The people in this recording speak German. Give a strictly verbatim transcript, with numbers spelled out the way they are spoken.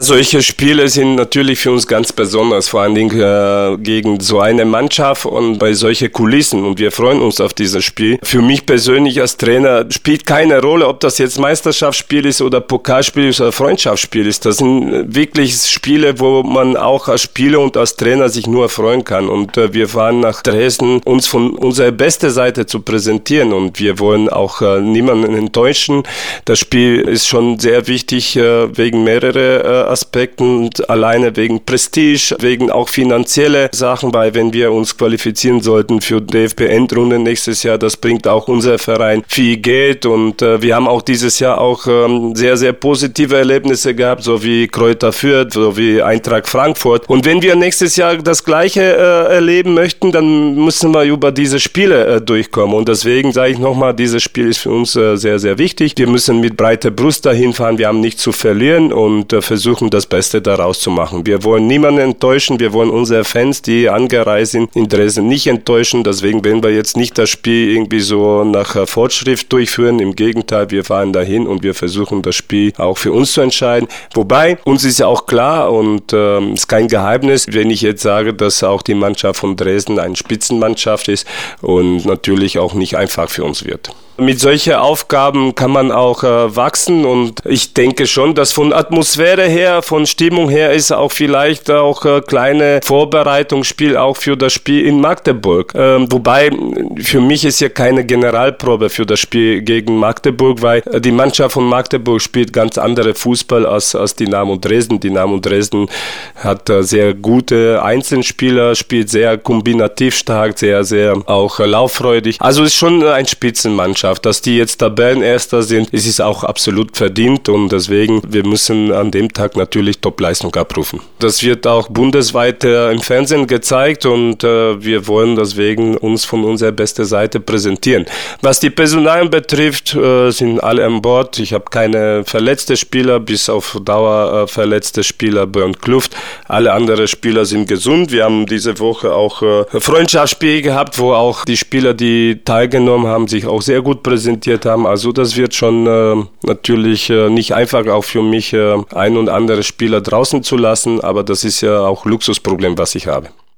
Solche Spiele sind natürlich für uns ganz besonders, vor allen Dingen äh, gegen so eine Mannschaft und bei solchen Kulissen, und wir freuen uns auf dieses Spiel. Für mich persönlich als Trainer spielt keine Rolle, ob das jetzt Meisterschaftsspiel ist oder Pokalspiel ist oder Freundschaftsspiel ist. Das sind wirklich Spiele, wo man auch als Spieler und als Trainer sich nur freuen kann, und äh, wir fahren nach Dresden, uns von unserer besten Seite zu präsentieren, und wir wollen auch äh, niemanden enttäuschen. Das Spiel ist schon sehr wichtig äh, wegen mehrerer äh, Aspekten, alleine wegen Prestige, wegen auch finanzielle Sachen, weil wenn wir uns qualifizieren sollten für D F B-Endrunde nächstes Jahr, das bringt auch unser Verein viel Geld, und äh, wir haben auch dieses Jahr auch ähm, sehr, sehr positive Erlebnisse gehabt, so wie Kräuter Fürth, so wie Eintracht Frankfurt, und wenn wir nächstes Jahr das Gleiche äh, erleben möchten, dann müssen wir über diese Spiele äh, durchkommen, und deswegen sage ich nochmal, dieses Spiel ist für uns äh, sehr, sehr wichtig. Wir müssen mit breiter Brust dahin fahren, wir haben nichts zu verlieren und äh, versuchen das Beste daraus zu machen. Wir wollen niemanden enttäuschen, wir wollen unsere Fans, die angereist sind in Dresden, nicht enttäuschen, deswegen werden wir jetzt nicht das Spiel irgendwie so nach äh, Fortschrift durchführen, im Gegenteil, wir fahren dahin und wir versuchen das Spiel auch für uns zu entscheiden, wobei uns ist ja auch klar und es äh, ist kein Geheimnis, wenn ich jetzt sage, dass auch die Mannschaft von Dresden eine Spitzenmannschaft ist und natürlich auch nicht einfach für uns wird. Mit solchen Aufgaben kann man auch äh, wachsen, und ich denke schon, dass von Atmosphäre her, von Stimmung her ist auch vielleicht auch äh, kleine Vorbereitungsspiel auch für das Spiel in Magdeburg. Ähm, wobei für mich ist ja keine Generalprobe für das Spiel gegen Magdeburg, weil äh, die Mannschaft von Magdeburg spielt ganz andere Fußball als, als Dynamo Dresden. Dynamo Dresden hat äh, sehr gute Einzelspieler, spielt sehr kombinativ stark, sehr, sehr auch äh, lauffreudig. Also ist schon äh, eine Spitzenmannschaft. Dass die jetzt Tabellenerster sind, ist es auch absolut verdient, und deswegen, wir müssen an dem Tag natürlich Topleistung abrufen. Das wird auch bundesweit äh, im Fernsehen gezeigt, und äh, wir wollen deswegen uns von unserer besten Seite präsentieren. Was die Personalien betrifft, äh, sind alle an Bord. Ich habe keine verletzte Spieler, bis auf Dauer äh, verletzte Spieler Bernd Kluft. Alle anderen Spieler sind gesund. Wir haben diese Woche auch äh, Freundschaftsspiel gehabt, wo auch die Spieler, die teilgenommen haben, sich auch sehr gut präsentiert haben. Also das wird schon äh, natürlich äh, nicht einfach auch für mich, äh, ein und andere Spieler draußen zu lassen, aber das ist ja auch Luxusproblem, was ich habe.